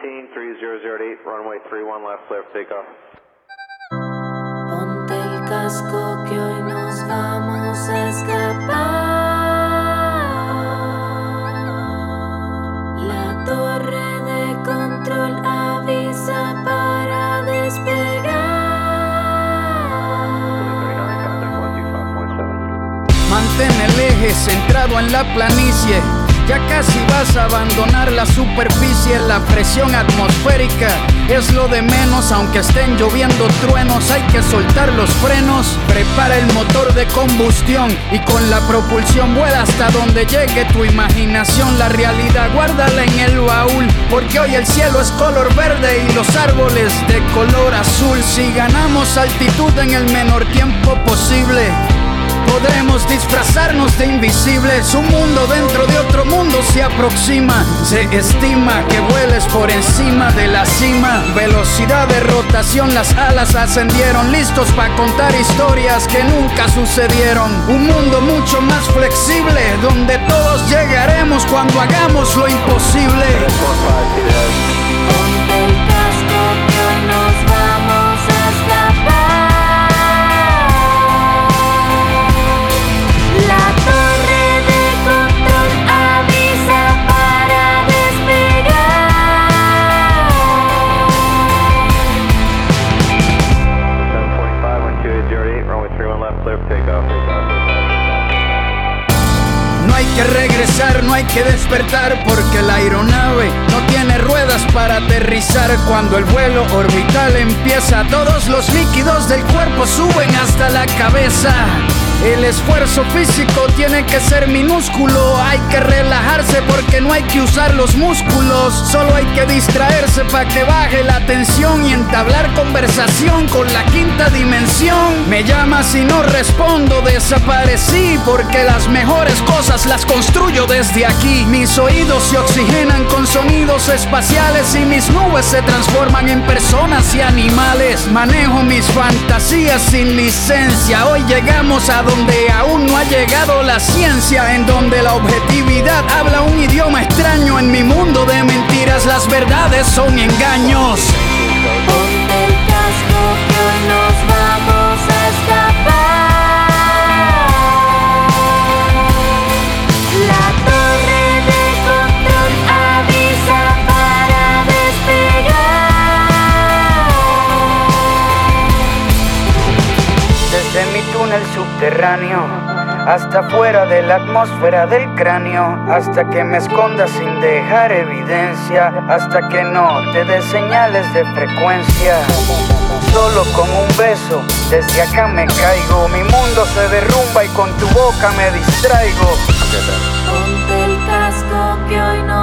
3008, runway 31 left, clear for takeoff. Ponte el casco que hoy nos vamos a escapar. La torre de control avisa para despegar. Mantén el eje centrado en la planicie. Ya casi vas a abandonar la superficie. La presión atmosférica es lo de menos. Aunque estén lloviendo truenos, hay que soltar los frenos. Prepara el motor de combustión y con la propulsión vuela hasta donde llegue tu imaginación. La realidad guárdala en el baúl, porque hoy el cielo es color verde y los árboles de color azul. Si ganamos altitud en el menor tiempo posible, podremos disfrazarnos de invisibles. Un mundo dentro de otro mundo se aproxima. Se estima que vueles por encima de la cima. Velocidad de rotación, las alas ascendieron. Listos para contar historias que nunca sucedieron. Un mundo mucho más flexible, donde todos llegaremos cuando hagamos lo imposible. Ponte el casco que hoy nos vamos a escapar. La torre de control avisa para despegar. 745, 1208, runway 31 left, clear for takeoff. No hay que regresar, no hay que despertar, porque la aeronave no tiene ruedas para aterrizar. Cuando el vuelo orbital empieza, todos los líquidos del cuerpo suben hasta la cabeza. El esfuerzo físico tiene que ser minúsculo. Hay que relajarse porque no hay que usar los músculos. Solo hay que distraerse para que baje la tensión y entablar conversación con la quinta dimensión. Me llamas y no respondo, desaparecí, porque las mejores cosas las construyo desde aquí. Mis oídos se oxigenan con sonidos espaciales y mis nubes se transforman en personas y animales. Manejo mis fantasías sin licencia. Hoy llegamos a donde aún no ha llegado la ciencia, en donde la objetividad habla un idioma extraño. En mi mundo de mentiras las verdades son engaños. Ponte el casco que hoy nos vamos a escapar. La torre de control avisa para despegar. Desde mi túnel subterráneo hasta fuera de la atmósfera del cráneo, hasta que me esconda sin dejar evidencia, hasta que no te dé señales de frecuencia. Solo con un beso, desde acá me caigo. Mi mundo se derrumba y con tu boca me distraigo. Ponte el casco que hoy nos